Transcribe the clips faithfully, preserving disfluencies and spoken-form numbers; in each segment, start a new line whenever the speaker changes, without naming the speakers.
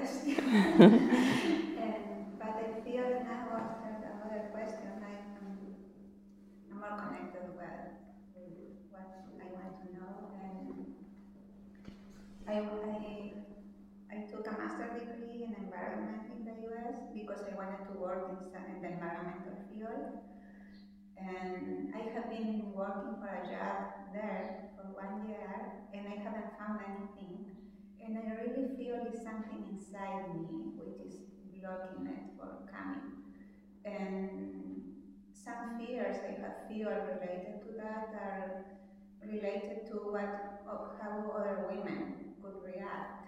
question. and, but I feel now after the other question, I, um, I'm more connected with, with what I want to know. And I, I, I took a master's degree in environment in the U S because I wanted to work in, in the environmental field. And I have been working for a job there for one year, and I haven't found anything. And I really feel it's something inside me which is blocking it for coming. And some fears, I have fear related to that, are related to what, how other women could react.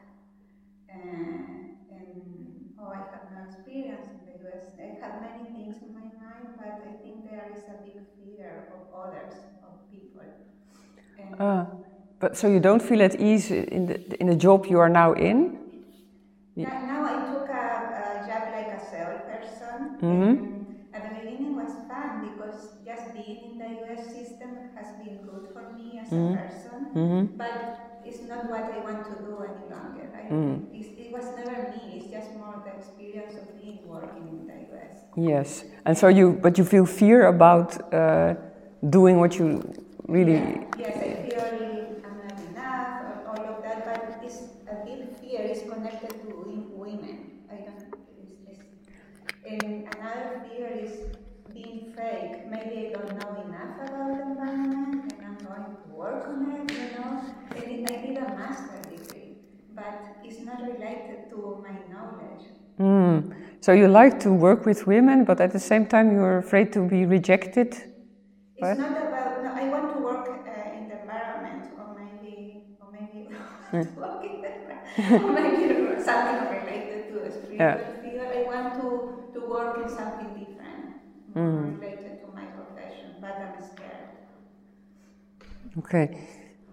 And, and oh, I have no experience in the U S. I have many things in my mind, but I think there is a big fear of others, of people. And
uh, but so you don't feel at ease in the in the job you are now in?
Now, now I took a, a job like a salesperson.
Mm-hmm.
And at the beginning was fun because just being in the U S system has been good for me as
mm-hmm.
a person.
Mm-hmm.
But it's not what I want to do any longer. I,
mm.
it was never me. It's just more the experience of being working in the U S.
Yes, and so you, but you feel fear about uh, doing what you really.
Yeah. Yes, I feel I'm not enough, or all of that. But it's a big fear is connected to women. I don't. It's, it's, and another fear is being fake. Maybe I don't know enough about the environment, and I'm going to work on it. You know, and I did a master's degree, but it's not related to my knowledge.
Mm. So you like to work with women, but at the same time you're afraid to be rejected?
It's
right?
not about, no, I want to work uh, in the environment, or maybe, or maybe,
mm.
work in the environment, or maybe something related to a spiritual
yeah.
field. I want to, to work in something different, more mm. related to my profession, but I'm scared.
Okay.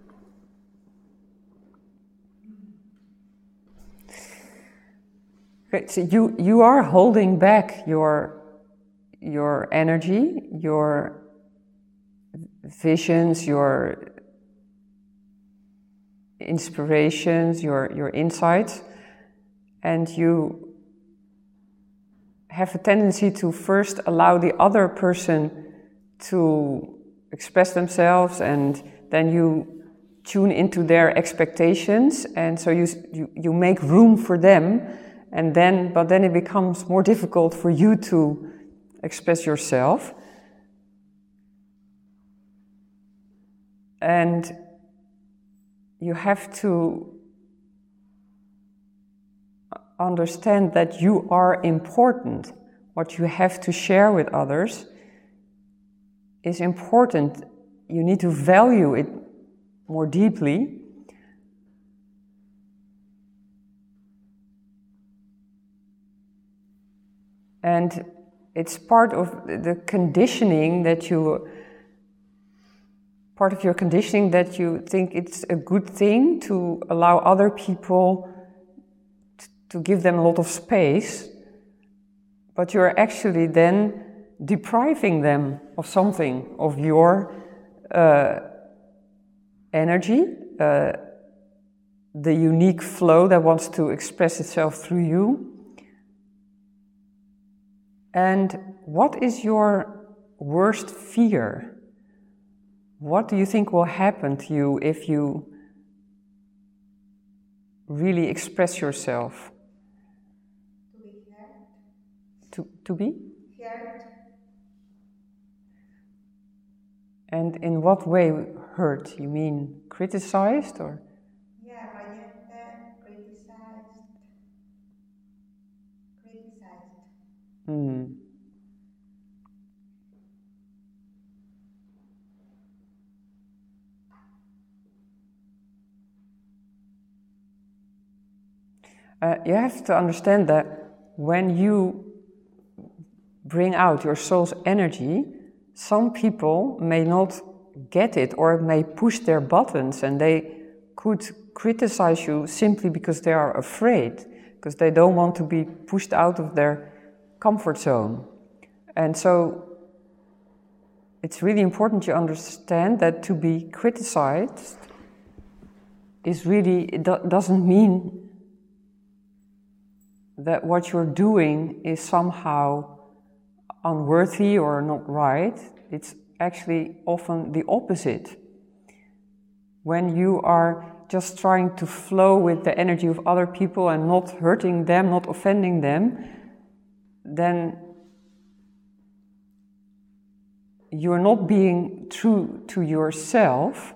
Okay, so you, you are holding back your, your energy, your visions, your inspirations, your, your insights, and you have a tendency to first allow the other person to express themselves, and then you tune into their expectations, and so you, you, you make room for them. And then, but then it becomes more difficult for you to express yourself. And you have to understand that you are important. What you have to share with others is important. You need to value it more deeply. And it's part of the conditioning that you, part of your conditioning that you think it's a good thing to allow other people t- to give them a lot of space, but you're actually then depriving them of something, of your uh, energy, uh, the unique flow that wants to express itself through you. And what is your worst fear? What do you think will happen to you if you really express yourself?
To be heard.
To, to be?
Heard.
And in what way hurt? You mean criticized or?
Yeah, rejected, criticized. Criticized.
Hmm. Uh, you have to understand that when you bring out your soul's energy, some people may not get it or may push their buttons, and they could criticize you simply because they are afraid, because they don't want to be pushed out of their comfort zone. And so it's really important you understand that to be criticized is really, it do- doesn't mean that what you're doing is somehow unworthy or not right. It's actually often the opposite. When you are just trying to flow with the energy of other people and not hurting them, not offending them, then you're not being true to yourself.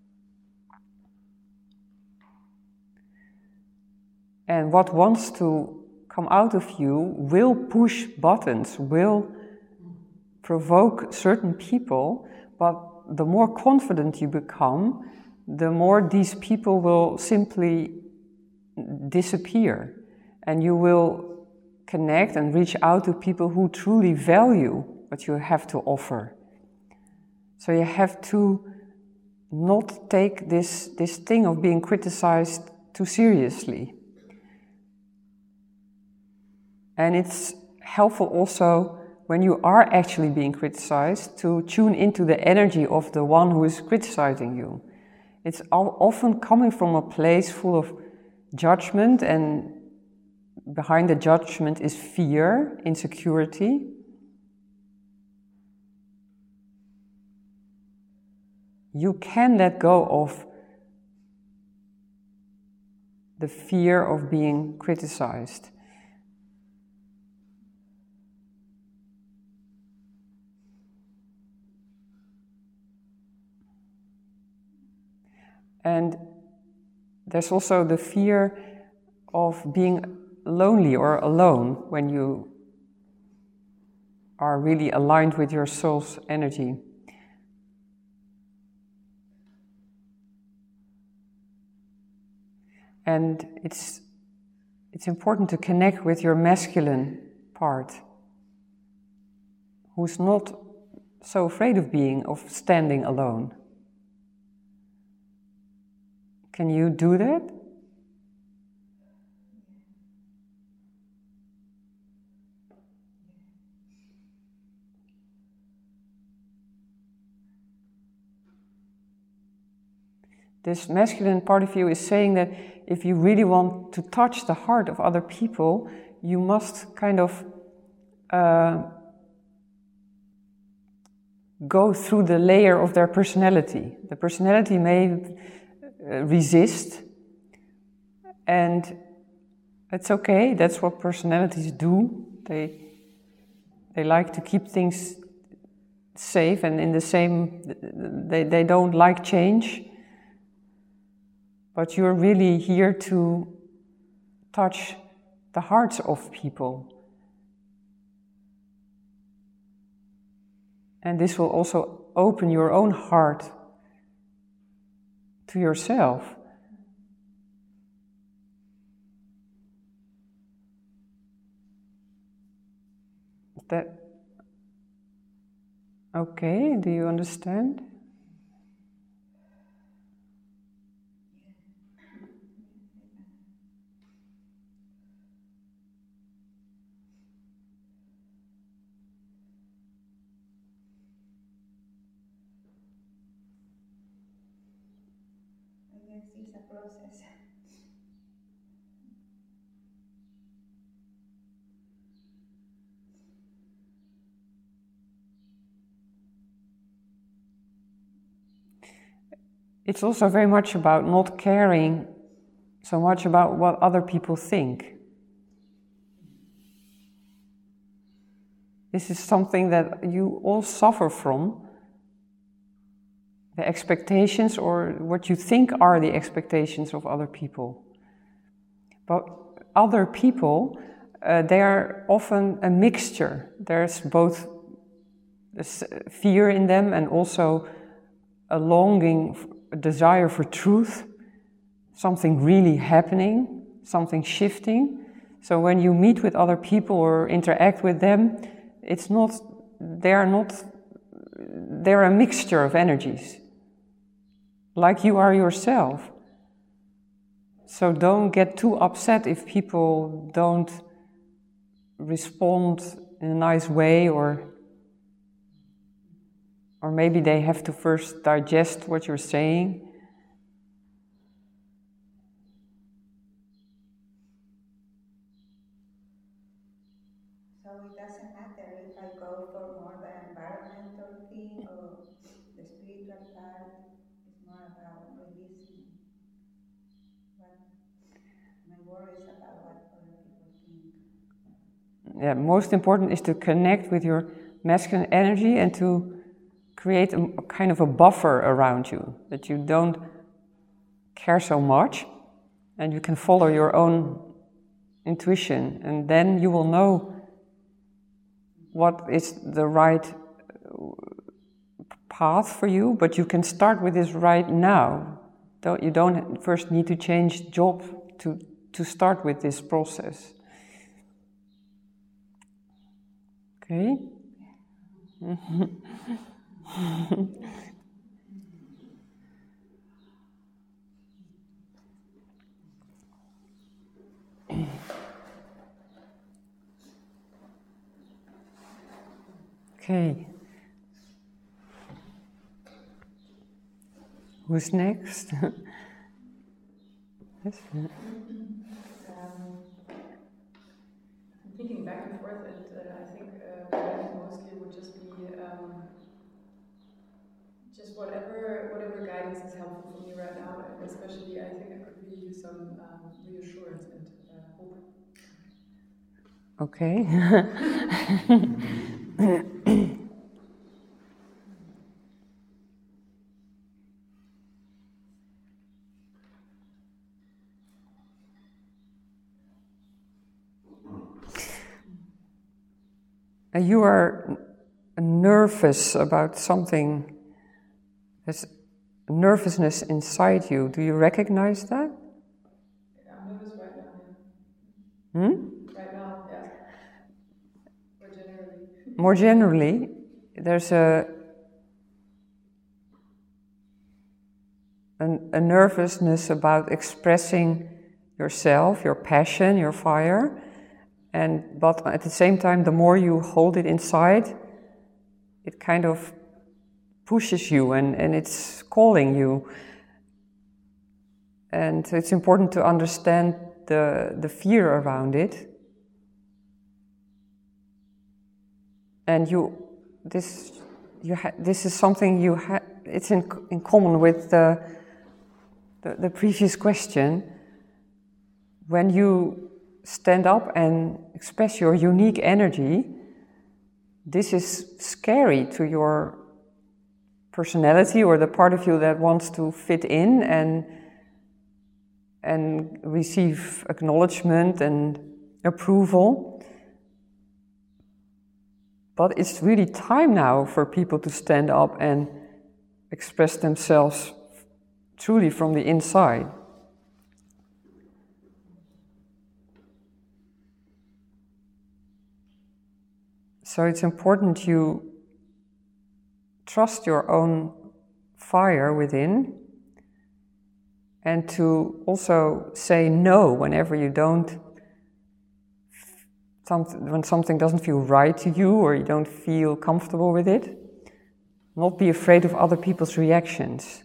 And what wants to come out of you will push buttons, will provoke certain people, but the more confident you become, the more these people will simply disappear, and you will connect and reach out to people who truly value what you have to offer. So you have to not take this, this thing of being criticized too seriously. And it's helpful also when you are actually being criticized to tune into the energy of the one who is criticizing you. It's often coming from a place full of judgment, and behind the judgment is fear, insecurity. You can let go of the fear of being criticized. And there's also the fear of being lonely or alone when you are really aligned with your soul's energy. And it's, it's important to connect with your masculine part, who's not so afraid of being, of standing alone. Can you do that? This masculine part of you is saying that if you really want to touch the heart of other people, you must kind of uh, go through the layer of their personality. The personality may resist, and it's okay, that's what personalities do. They they like to keep things safe and in the same, they, they don't like change. But you're really here to touch the hearts of people. And this will also open your own heart to yourself. Is that okay? Do you understand?
It's a process.
It's also very much about not caring so much about what other people think. This is something that you all suffer from. The expectations, or what you think are the expectations of other people. But other people, uh, they are often a mixture. There's both fear in them and also a longing, a desire for truth, something really happening, something shifting. So when you meet with other people or interact with them, it's not, they are not, they're a mixture of energies, like you are yourself. So don't get too upset if people don't respond in a nice way, or or maybe they have to first digest what you're saying.
part is more about releasing what my worries about what other people think.
Yeah, most important is to connect with your masculine energy and to create a, a kind of a buffer around you, that you don't care so much and you can follow your own intuition, and then you will know what is the right path for you, but you can start with this right now. Don't, you don't first need to change job to, to start with this process. Okay? Okay. Who's next? Yes.
Um, I'm thinking back and forth, and uh, I think uh, mostly would just be um, just whatever whatever guidance is helpful for me right now, and especially I think I could really use some um, reassurance and uh, hope.
Okay. You are nervous about something. There's nervousness inside you. Do you recognize that?
Yeah, I'm nervous right now. Yeah.
Hmm?
Right now, yeah. More generally.
More generally, there's a, a a nervousness about expressing yourself, your passion, your fire. And but at the same time, the more you hold it inside, it kind of pushes you and, and it's calling you. And it's important to understand the, the fear around it. And you, this, you ha- this is something you ha- it's in, in common with the, the, the previous question. When you stand up and express your unique energy, this is scary to your personality or the part of you that wants to fit in and and receive acknowledgement and approval. But it's really time now for people to stand up and express themselves truly from the inside. So it's important you trust your own fire within and to also say no whenever you don't, when something doesn't feel right to you or you don't feel comfortable with it. Not be afraid of other people's reactions.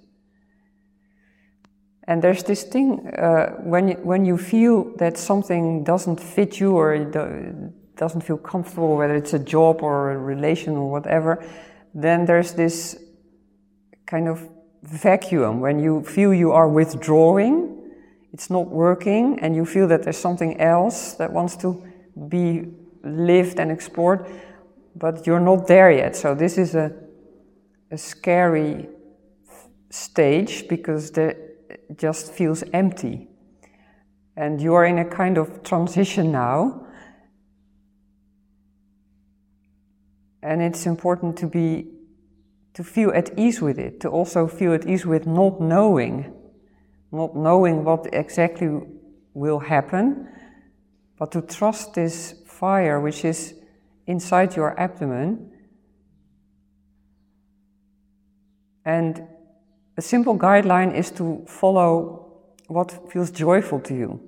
And there's this thing, uh, when, you, when you feel that something doesn't fit you or you do, doesn't feel comfortable, whether it's a job or a relation or whatever, then there's this kind of vacuum when you feel you are withdrawing, it's not working, and you feel that there's something else that wants to be lived and explored, but you're not there yet. So this is a, a scary stage because it just feels empty. And you are in a kind of transition now. And it's important to be, to feel at ease with it, to also feel at ease with not knowing, not knowing what exactly will happen, but to trust this fire which is inside your abdomen. And a simple guideline is to follow what feels joyful to you.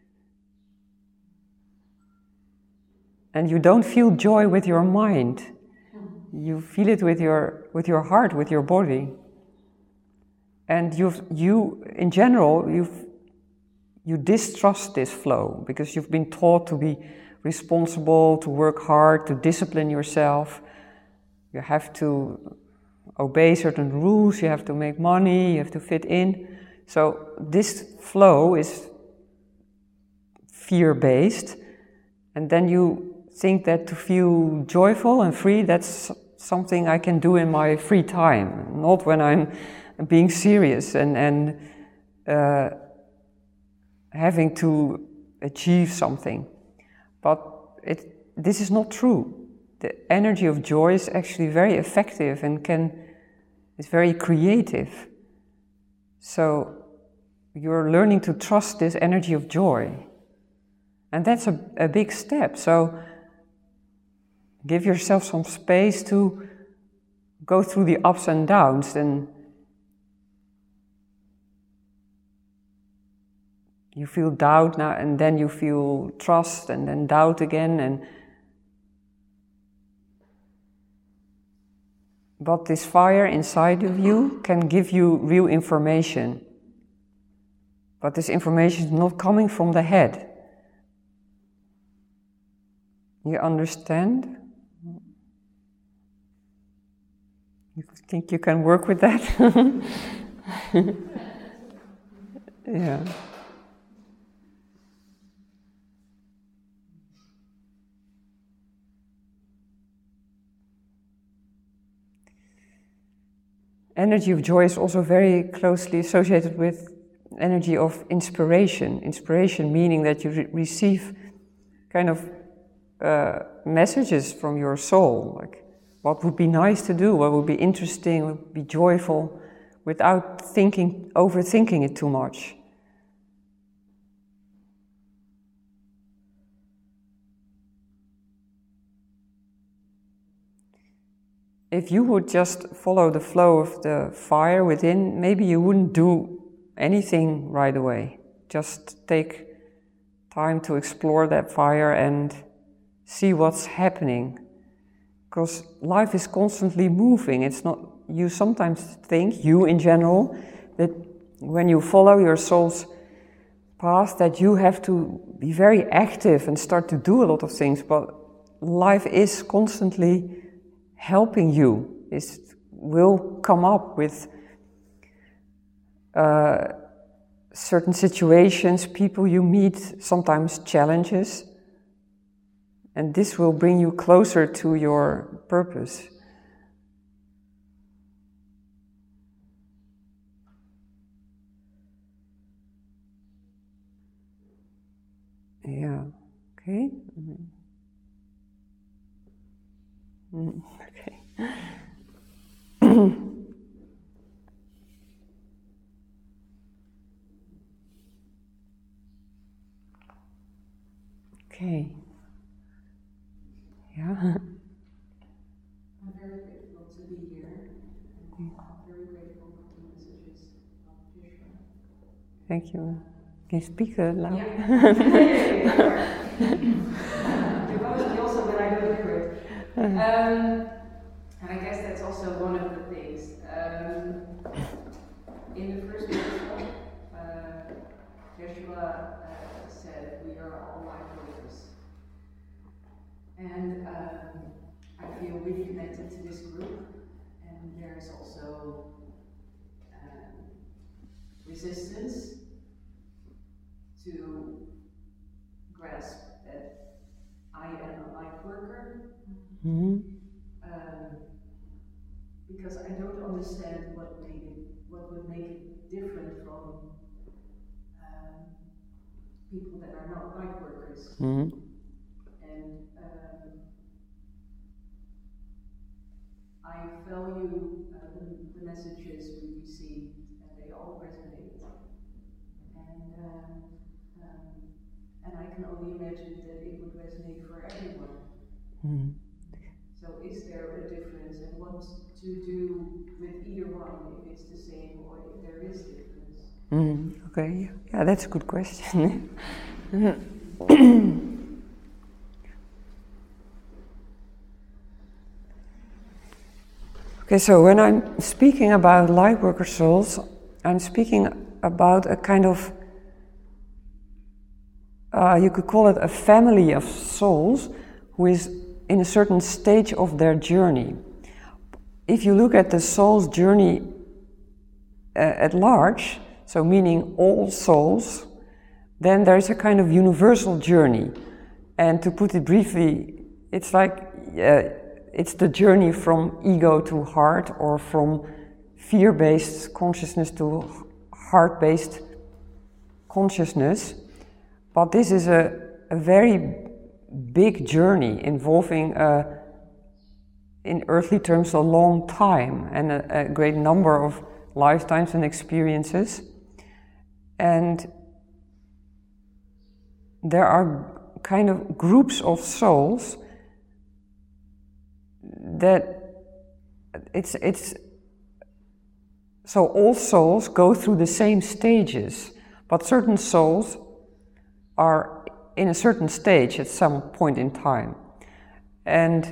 And you don't feel joy with your mind. You feel it with your with your heart, with your body. And you've you in general you've you distrust this flow because you've been taught to be responsible, to work hard, to discipline yourself. You have to obey certain rules, you have to make money, you have to fit in. So this flow is fear-based, and then you think that to feel joyful and free, that's something I can do in my free time, not when I'm being serious and, and uh, having to achieve something. But it, this is not true. The energy of joy is actually very effective and can is very creative. So you're learning to trust this energy of joy. And that's a, a big step. So give yourself some space to go through the ups and downs, and you feel doubt now, and then you feel trust, and then doubt again, and but this fire inside of you can give you real information. But this information is not coming from the head. You understand? You think you can work with that? Yeah. Energy of joy is also very closely associated with energy of inspiration. Inspiration meaning that you re- receive kind of uh, messages from your soul, like what would be nice to do, what would be interesting, what would be joyful, without thinking, overthinking it too much. If you would just follow the flow of the fire within, maybe you wouldn't do anything right away. Just take time to explore that fire and see what's happening. Because life is constantly moving. It's not, you sometimes think, you in general, that when you follow your soul's path, that you have to be very active and start to do a lot of things, but life is constantly helping you. It will come up with uh, certain situations, people you meet, sometimes challenges, and this will bring you closer to your purpose. Yeah, okay. Mm-hmm. Mm, okay. Okay. Yeah.
I'm very grateful to be here. I'm very grateful for the messages of Joshua.
Thank you. Can you speak uh, loud?
Yeah. It was also when I go through it. Um, and I guess that's also one of the things. Um, in the first workshop, uh, Joshua uh, said, we are all light workers. And um, I feel really connected to this group. And there's also um, resistance to grasp that I am a light worker.
Mm-hmm.
Um, because I don't understand what made it, what would make it different from um, people that are not light workers.
Mm-hmm.
And um, I value uh, the, the messages we receive, and they all resonate. And um, um, and I can only imagine that it would resonate for everyone.
Mm-hmm.
So is there a difference, and what to do with either one, if it's the same or if there is difference?
Mm, okay, yeah, that's a good question. Okay, so when I'm speaking about light worker souls, I'm speaking about a kind of, uh, you could call it a family of souls who is in a certain stage of their journey. if you look at the soul's journey uh, at large, so meaning all souls, then there's a kind of universal journey. And to put it briefly, it's like uh, it's the journey from ego to heart, or from fear-based consciousness to heart-based consciousness. But this is a, a very big journey involving, uh, in earthly terms, a long time and a, a great number of lifetimes and experiences. And there are kind of groups of souls that it's it's so all souls go through the same stages, but certain souls are in a certain stage at some point in time. And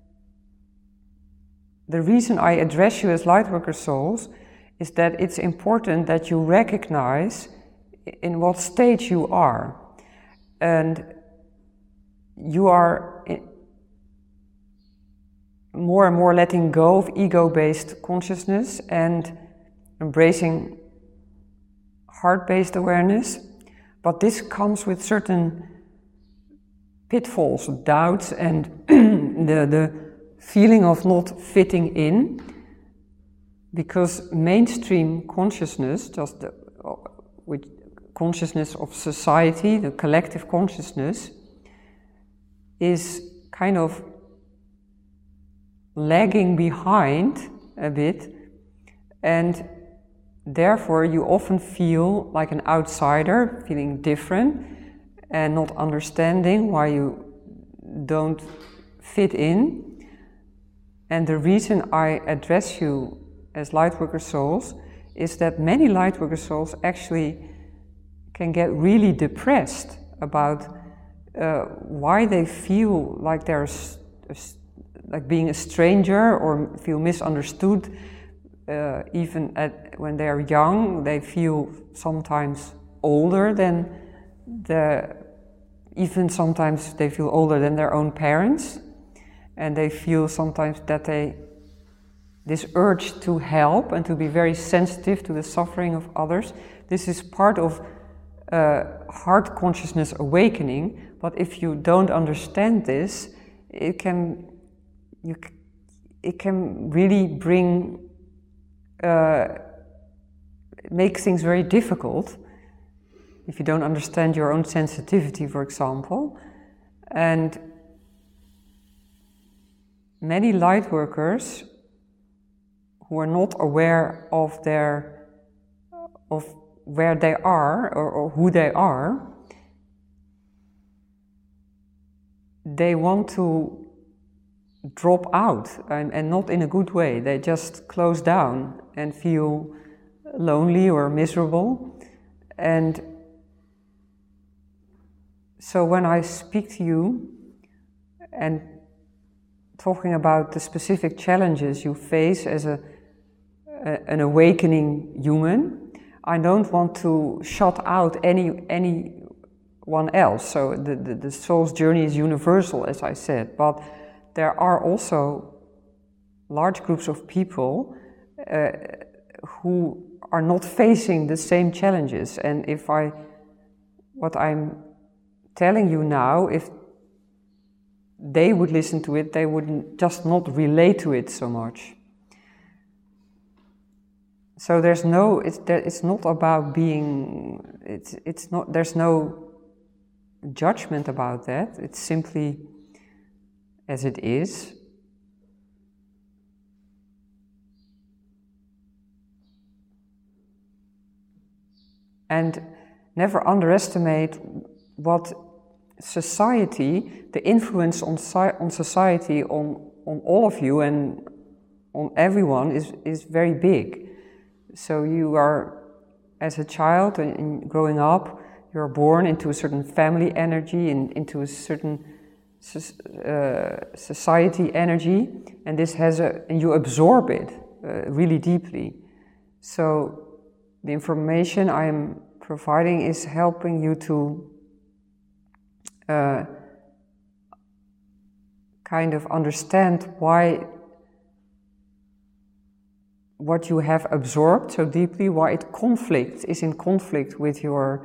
the reason I address you as Lightworker souls is that it's important that you recognize in what stage you are. And you are more and more letting go of ego-based consciousness and embracing heart-based awareness. But this comes with certain pitfalls, doubts, and the, the feeling of not fitting in, because mainstream consciousness, just the, with consciousness of society, the collective consciousness, is kind of lagging behind a bit, and therefore you often feel like an outsider, feeling different and not understanding why you don't fit in. And the reason I address you as Lightworker souls is that many Lightworker souls actually can get really depressed about uh, why they feel like they're like being a stranger or feel misunderstood. Uh, even at, when they are young, they feel sometimes older than the, even sometimes they feel older than their own parents. And they feel sometimes that they, this urge to help and to be very sensitive to the suffering of others, this is part of uh, heart consciousness awakening. But if you don't understand this, it can, you, it can really bring Uh, make things very difficult if you don't understand your own sensitivity, for example. And many light workers who are not aware of their of where they are or, or who they are, they want to drop out, and, and not in a good way. They just close down and feel lonely or miserable. And so when I speak to you and talking about the specific challenges you face as a, a an awakening human, I don't want to shut out any anyone else. So the, the, the soul's journey is universal, as I said, but there are also large groups of people uh, who are not facing the same challenges. And if I, what I'm telling you now, if they would listen to it, they would just not relate to it so much. So there's no, it's, there, it's not about being, it's, it's not, there's no judgment about that. It's simply as it is. And never underestimate what society, the influence on, on society, on, on all of you and on everyone is, is very big. So you are, as a child and growing up, you're born into a certain family energy and into a certain uh, society energy, and this has a, and you absorb it uh, really deeply. So the information I am providing is helping you to uh, kind of understand why what you have absorbed so deeply, why it conflicts, is in conflict with your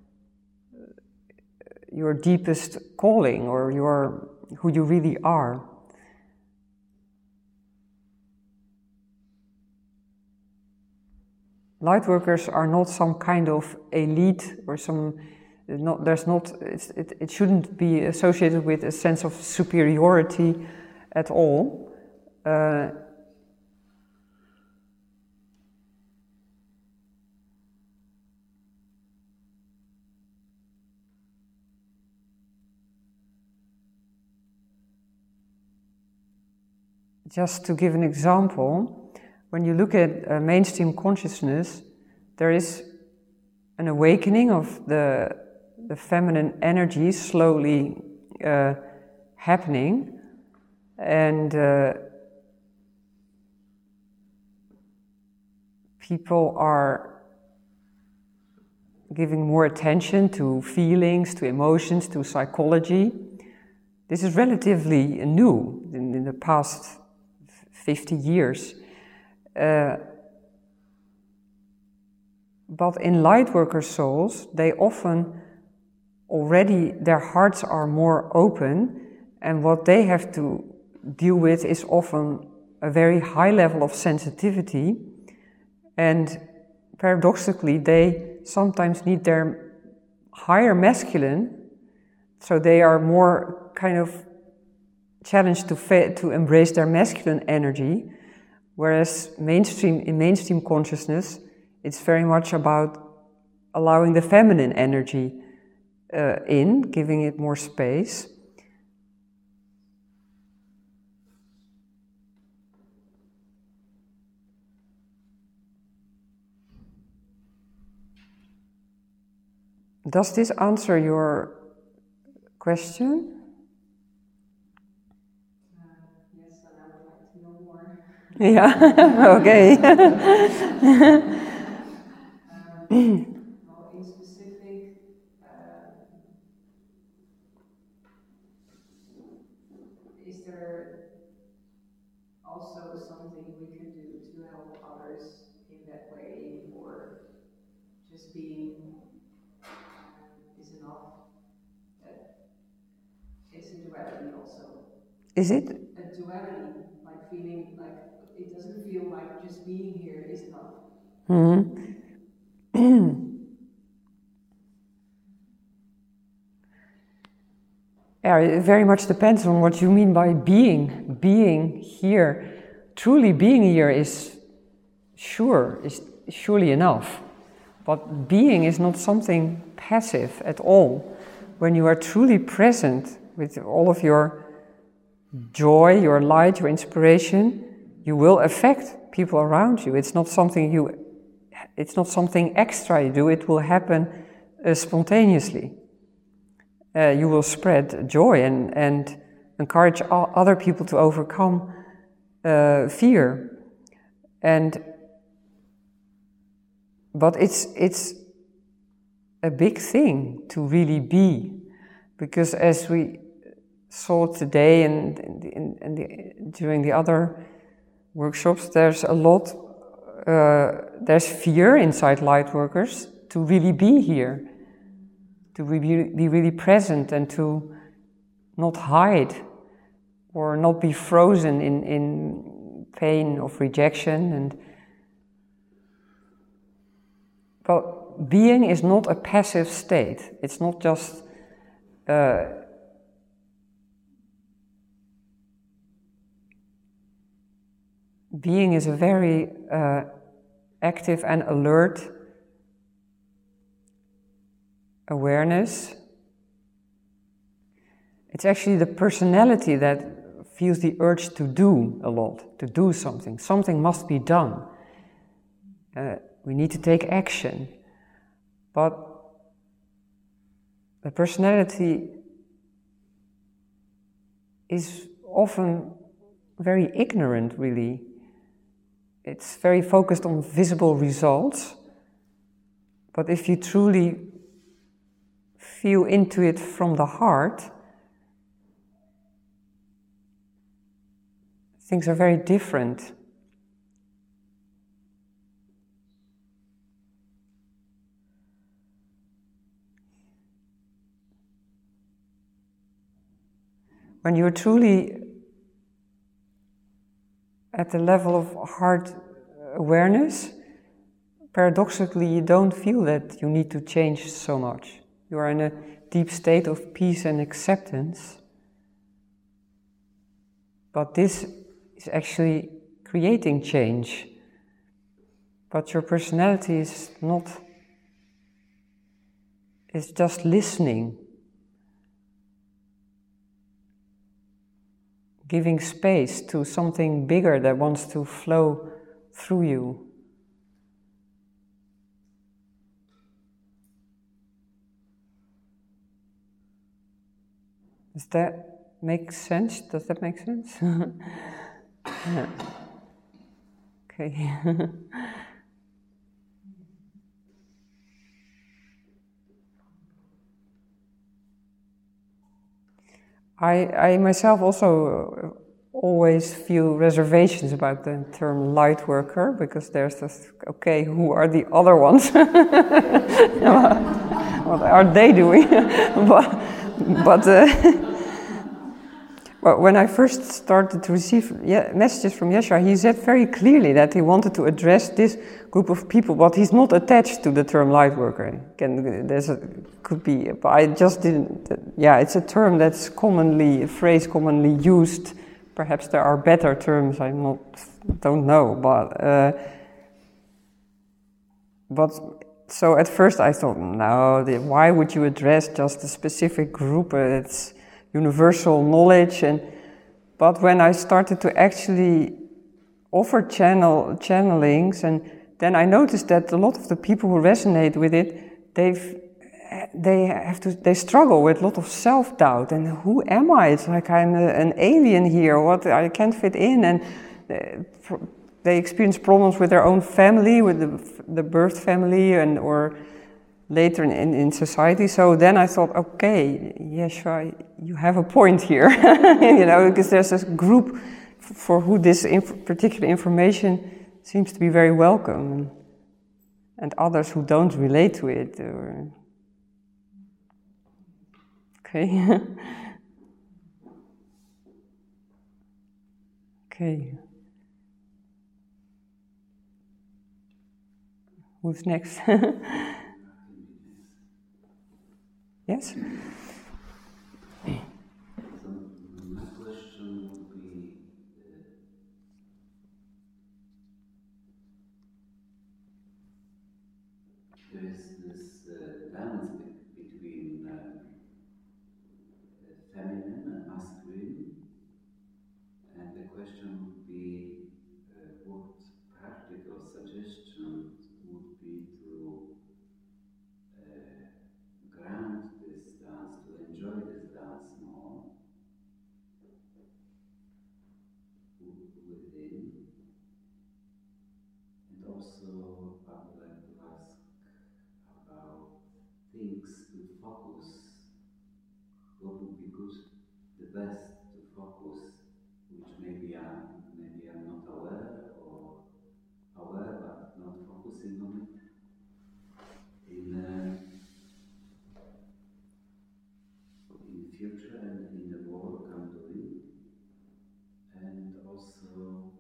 your deepest calling or your who you really are. Lightworkers are not some kind of elite or some. Not, there's not. It's, it it shouldn't be associated with a sense of superiority at all. Uh, Just to give an example, when you look at uh, mainstream consciousness, there is an awakening of the, the feminine energy slowly uh, happening, and uh, people are giving more attention to feelings, to emotions, to psychology. This is relatively new in, in the past fifty years. Uh, but in lightworker souls, they often already, their hearts are more open, and what they have to deal with is often a very high level of sensitivity, and paradoxically, they sometimes need their higher masculine, so they are more kind of challenged to fa- to embrace their masculine energy, whereas mainstream in mainstream consciousness, it's very much about allowing the feminine energy uh, in, giving it more space. Does this answer your question? Yeah, okay.
um, well, in specific, uh, is there also something we could do to help others in that way, or just being um, is enough? Uh, it's a duality also.
Is it?
A duality, like feeling like it doesn't feel like just being here is enough.
Mm-hmm. Yeah, it very much depends on what you mean by being. Being here, truly being here is sure, is surely enough. But being is not something passive at all. When you are truly present with all of your joy, your light, your inspiration, you will affect people around you. It's not something you, it's not something extra you do. It will happen uh, spontaneously. Uh, you will spread joy and, and encourage other people to overcome uh, fear. And but it's it's a big thing to really be, because as we saw today and, and, and the, during the other workshops, there's a lot, uh, there's fear inside lightworkers to really be here, to be, be really present and to not hide or not be frozen in, in pain of rejection. And but being is not a passive state. It's not just uh, being is a very uh, active and alert awareness. It's actually the personality that feels the urge to do a lot, to do something. Something must be done. Uh, we need to take action. But the personality is often very ignorant, really. It's very focused on visible results. But if you truly feel into it from the heart, things are very different. when you're truly at the level of heart awareness, paradoxically you don't feel that you need to change so much. You are in a deep state of peace and acceptance. But this is actually creating change. But your personality is not, it's just listening. Giving space to something bigger that wants to flow through you. Does that make sense? Does that make sense? Yeah. Okay. I, I myself also always feel reservations about the term light worker, because there's this, okay, who are the other ones? What are they doing? but but uh, well, when I first started to receive messages from Yeshua, he said very clearly that he wanted to address this group of people, but he's not attached to the term light worker. Can, there's a, could be, but I just didn't. Yeah, it's a term that's commonly, a phrase commonly used. Perhaps there are better terms. I not don't know, but uh, but so at first I thought, no, the, why would you address just a specific group? Uh, it's universal knowledge, and but when I started to actually offer channel channelings, and then I noticed that a lot of the people who resonate with it, they've they have to they struggle with a lot of self-doubt, and who am I? It's like I'm a, an alien here. What, I can't fit in, and they experience problems with their own family, with the the birth family, and or later in, in, in society. So then I thought, okay, Yeshua, you have a point here, you know, because there's this group for who this inf- particular information seems to be very welcome, and, and others who don't relate to it. Or... Okay. Okay. Who's next? Yes?
So my question would be, uh, there is this uh, balance be- between um, feminine and masculine, and the question would be uh, what practical suggestions would be to uh, grant this dance, to enjoy this dance more within. And also I would like to ask about things to focus, what would be good, the best to focus, which maybe I'm, maybe I'm not aware, or aware but not focusing on it. In, uh, in future and in the work I'm doing, and also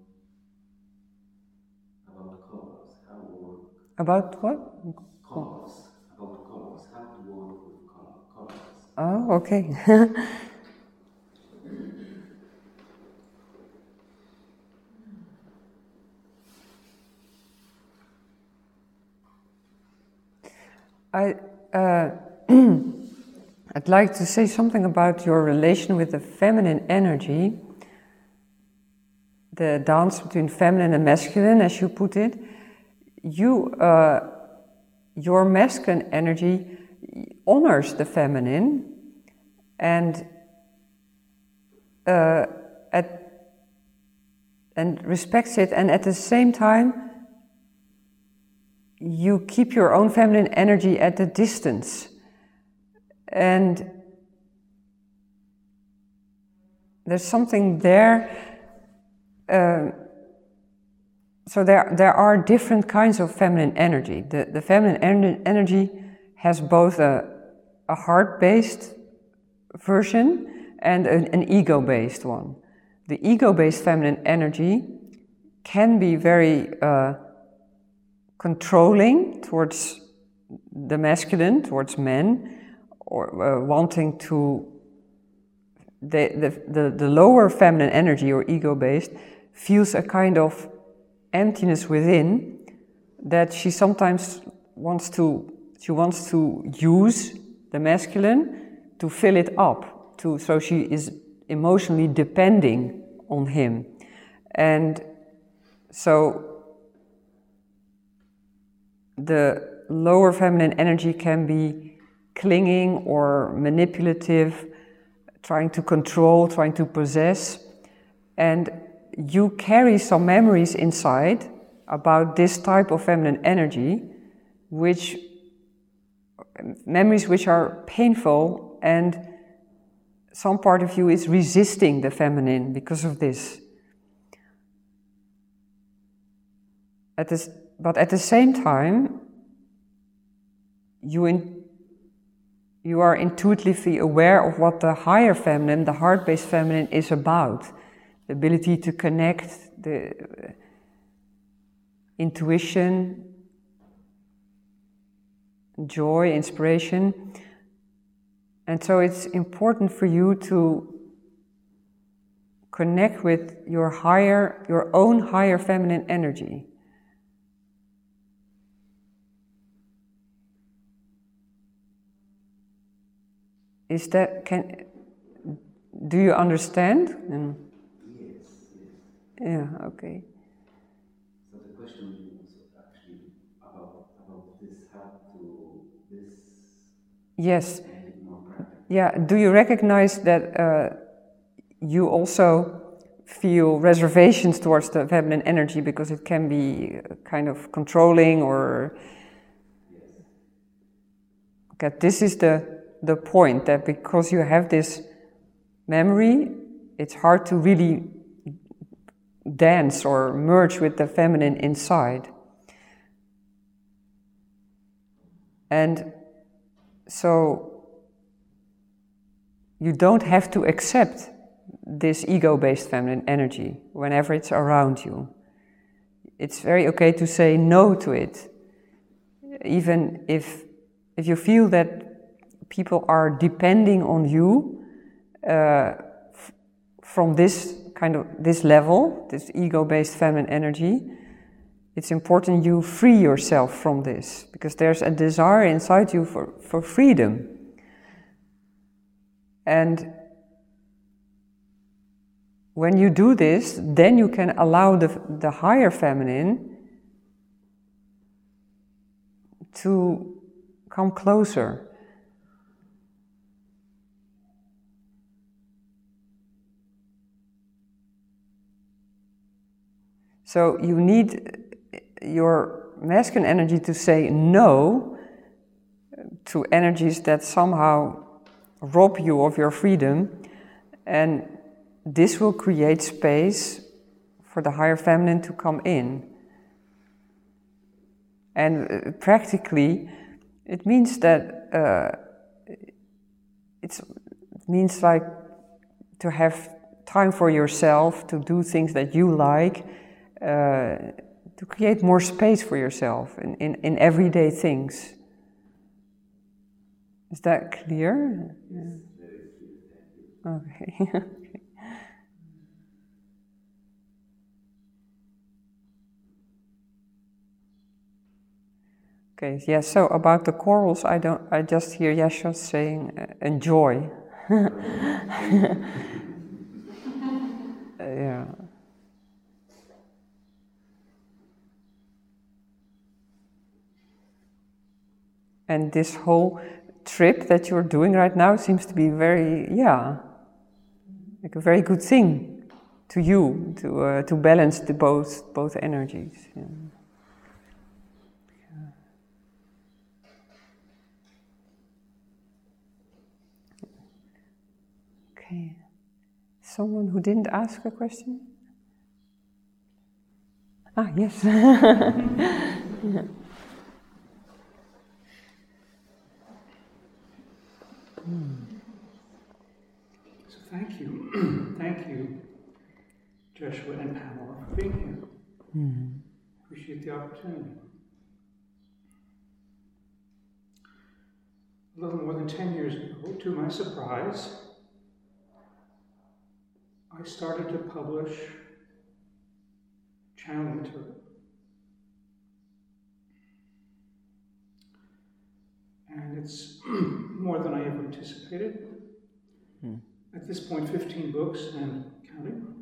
about colors, how work.
About what?
Colors, about colors, how to work with color, colors.
Oh, okay. I, uh, I'd like to say something about your relation with the feminine energy, the dance between feminine and masculine, as you put it. You, uh, your masculine energy honors the feminine and uh, at, and respects it, and at the same time you keep your own feminine energy at a distance. And there's something there. Uh, so there, there are different kinds of feminine energy. The, the feminine en- energy has both a, a heart-based version and an, an ego-based one. The ego-based feminine energy can be very uh, controlling towards the masculine, towards men, or uh, wanting to, the, the, the, the lower feminine energy or ego-based feels a kind of emptiness within that she sometimes wants to, she wants to use the masculine to fill it up, to, so she is emotionally depending on him. And so the lower feminine energy can be clinging or manipulative, trying to control, trying to possess. And you carry some memories inside about this type of feminine energy, which memories which are painful, and some part of you is resisting the feminine because of this. At this but at the same time, you, in, you are intuitively aware of what the higher feminine, the heart-based feminine, is about. The ability to connect, the uh, intuition, joy, inspiration. And so it's important for you to connect with your higher, your own higher feminine energy. Is that, can, do you understand? Mm.
Yes, yes.
Yeah, okay.
So the question was actually about, about this, how to, this
Yes.
make it more practical.
Yeah, do you recognize that uh, you also feel reservations towards the feminine energy because it can be kind of controlling or...
Yes.
Okay, this is the, the point, that because you have this memory, it's hard to really dance or merge with the feminine inside. And so you don't have to accept this ego-based feminine energy whenever it's around you. It's very okay to say no to it, even if if you feel that people are depending on you uh, f- from this kind of this level, this ego-based feminine energy. It's important you free yourself from this, because there's a desire inside you for, for freedom. And when you do this, then you can allow the, the higher feminine to come closer. So you need your masculine energy to say no to energies that somehow rob you of your freedom, and this will create space for the higher feminine to come in. And uh, practically, it means that uh, it's, it means like to have time for yourself, to do things that you like, uh, to create more space for yourself in, in, in everyday things. Is that clear?
Yes, very clear, thank you.
Okay. Okay, yeah, so about the corals, I don't, I just hear Yasha saying, uh, enjoy. uh, yeah. And this whole trip that you're doing right now seems to be very, yeah, like a very good thing to you, to uh, to balance the both both energies. Yeah. Okay. Someone who didn't ask a question? Ah, yes. Yeah.
So if I Joshua and Pamela for being here.
Mm-hmm.
Appreciate the opportunity. A little more than ten years ago, to my surprise, I started to publish channel material. And it's more than I ever anticipated.
Mm.
At this point, fifteen books and counting.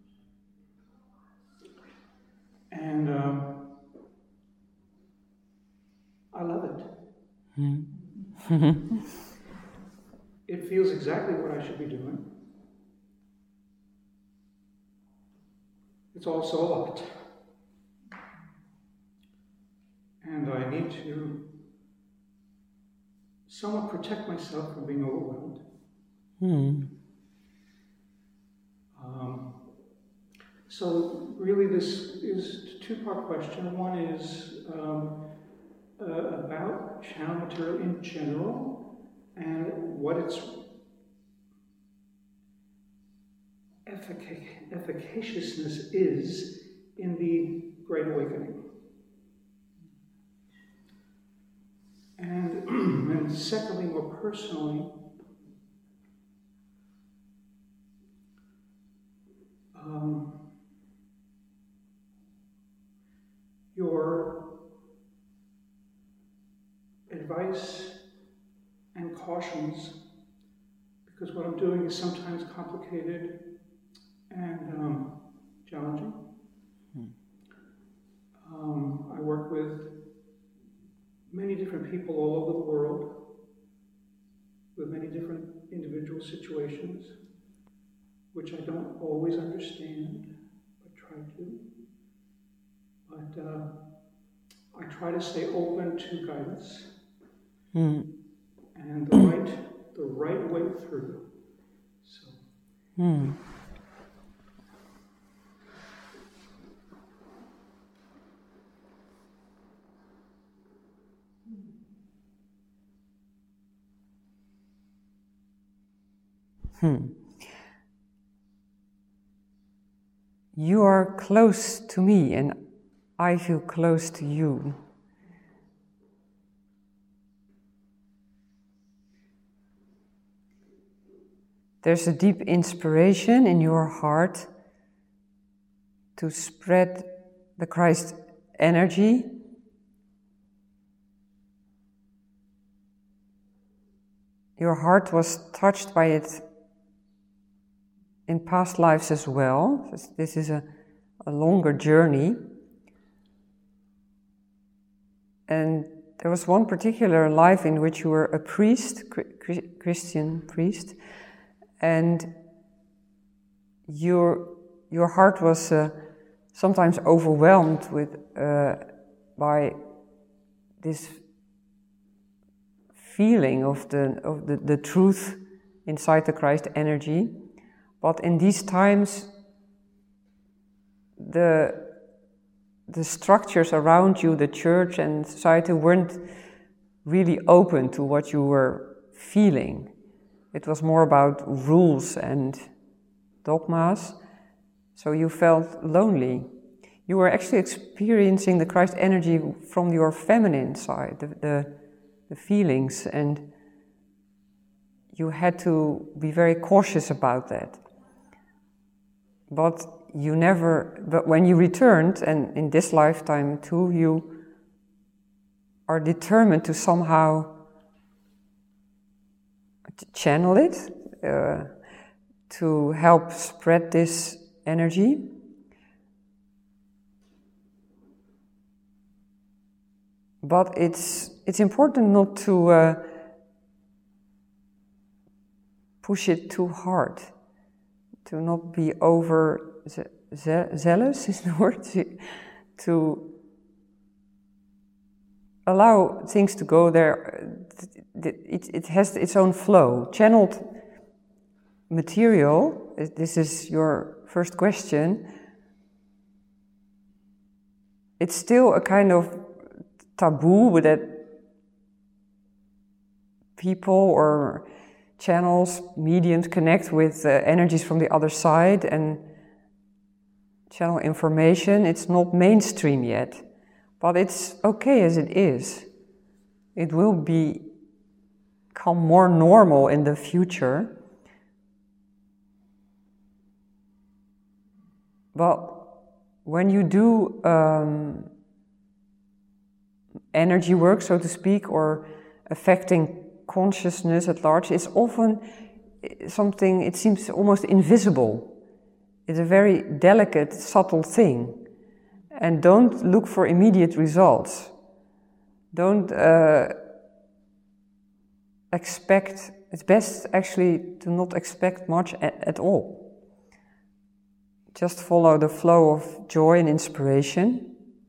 And um, I love it.
Mm.
It feels exactly what I should be doing. It's also a lot. And I need to somewhat protect myself from being overwhelmed.
Mm.
Um, so really this is a two-part question. One is um, uh, about channel material in general and what its effic efficaciousness is in the Great Awakening. And, and secondly, more personally, um, your advice and cautions, because what I'm doing is sometimes complicated and um, challenging.
Hmm.
Um, I work with many different people all over the world with many different individual situations, which I don't always understand, but try to. But uh, I try to stay open to guidance
Mm.
and the right, the right way through. So.
Mm. Hmm. You are close to me and I feel close to you. There's a deep inspiration in your heart to spread the Christ energy. Your heart was touched by it in past lives as well. This is a, a longer journey. And there was one particular life in which you were a priest, Christian priest, and your your heart was uh, sometimes overwhelmed with uh, by this feeling of the of the, the truth inside the Christ energy. But in these times, the the structures around you, the church and society, weren't really open to what you were feeling. It was more about rules and dogmas, so you felt lonely. You were actually experiencing the Christ energy from your feminine side, the, the, the feelings, and you had to be very cautious about that. But you never, but when you returned, and in this lifetime too, you are determined to somehow channel it, uh, to help spread this energy. But it's it's important not to uh, push it too hard, to not be over ze ze zealous is the word, to allow things to go there. It, it has its own flow. Channeled material, this is your first question, it's still a kind of taboo with that people or channels, mediums connect with uh, energies from the other side, and channel information. It's not mainstream yet, but it's okay as it is. It will be become more normal in the future. But when you do um, energy work, so to speak, or affecting consciousness at large, it's often something, it seems almost invisible. It's a very delicate, subtle thing. And don't look for immediate results. Don't uh, expect, it's best actually to not expect much at, at all. Just follow the flow of joy and inspiration.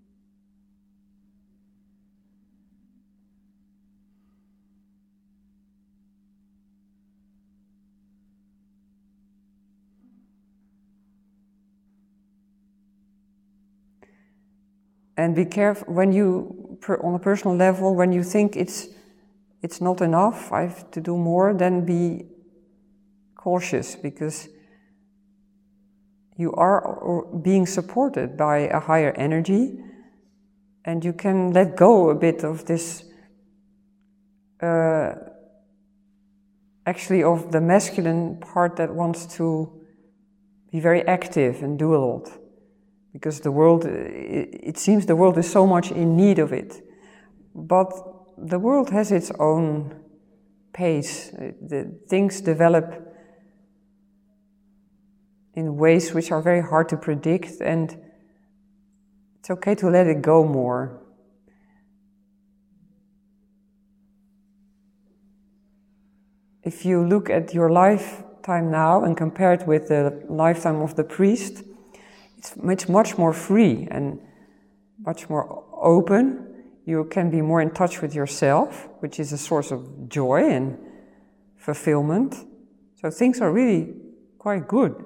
And be careful when you, per, on a personal level, when you think it's it's not enough, I have to do more, then be cautious, because you are being supported by a higher energy, and you can let go a bit of this, uh, actually of the masculine part that wants to be very active and do a lot. Because the world, it, it seems the world is so much in need of it. But the world has its own pace. The things develop in ways which are very hard to predict, and it's okay to let it go more. If you look at your lifetime now and compare it with the lifetime of the priest, it's much more free and much more open. You can be more in touch with yourself, which is a source of joy and fulfillment. So things are really quite good.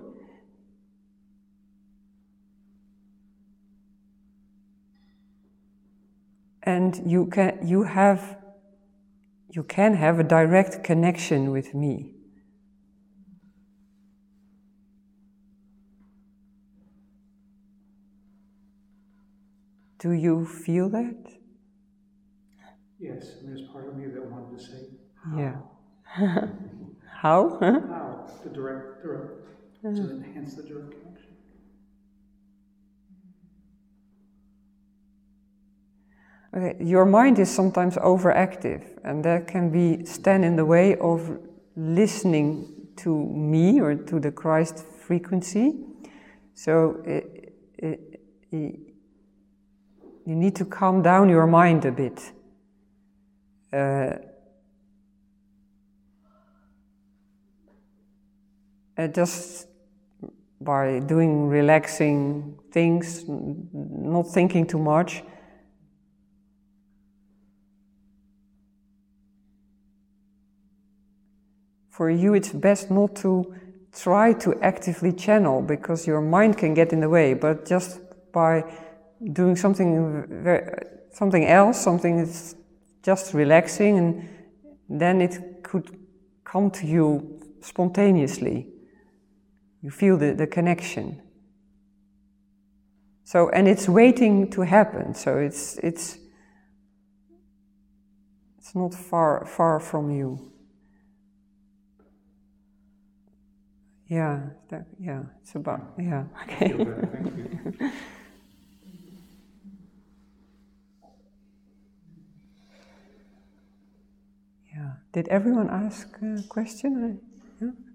And you can you have you can have a direct connection with me. Do you feel that?
Yes, and there's part of me that wanted to say, how?
Yeah. How?
How? To direct, direct, to enhance the direct connection.
Okay, your mind is sometimes overactive, and that can be stand in the way of listening to me or to the Christ frequency. So it, it, it, you need to calm down your mind a bit. Uh, uh, just by doing relaxing things, not thinking too much. For you, it's best not to try to actively channel, because your mind can get in the way, but just by doing something very, something else, something that's just relaxing, and then it could come to you spontaneously. You feel the, the connection. So, and it's waiting to happen, so it's it's it's not far far from you. Yeah, that, yeah, it's about, yeah, okay.
I feel that, thank you.
Yeah. Did everyone ask a question? Yeah?